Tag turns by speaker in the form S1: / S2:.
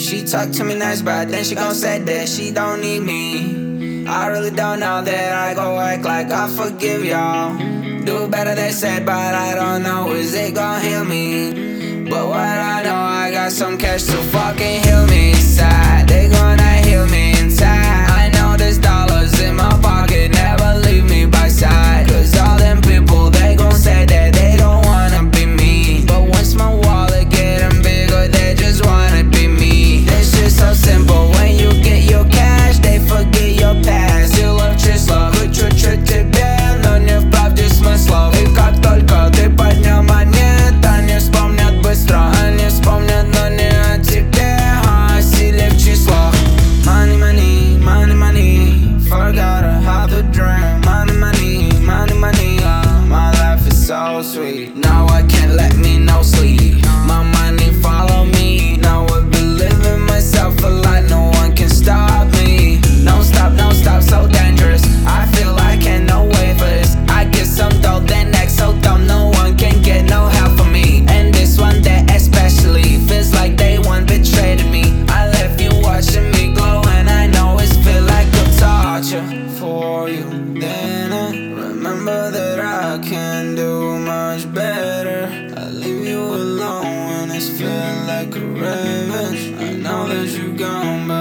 S1: She talk to me nice, but then she gon' say that she don't need me. I really don't know that I go act like I forgive y'all. Do better they said, but I don't know, is it gon' heal me? But what I know, I got some cash to fucking heal me inside. They gonna heal me inside. I know there's dollars in my pocket, never leave me by side. Cause all them people, they gon' say that they don't wanna be me. But once my wallet getting bigger, they just wanna be me. This shit so simple, when you get your cash, they forget your past. Сила в числах, чуть-чуть тебе, но не вправде смыслов. И как только ты поднял монет, они вспомнят быстро. Они вспомнят, но не о тебе, а о силе в числах. Money, money, money, money, forgot how to dream. Money, money, money, money, my life is so sweet. Now I can't let me no sleep. My money follow me. Now I be living myself a lot, no one can stop me. No stop, so dangerous. I feel I can't no wait for this. I get some dough, then act so dumb, no one can get no help from me. And this one day especially feels like they one betrayed me. I left you watching me glow, and I know it feel like a torture for you. Then I remember that I can do much better. I leave you alone when it's feel like a revenge. I know that you gone, but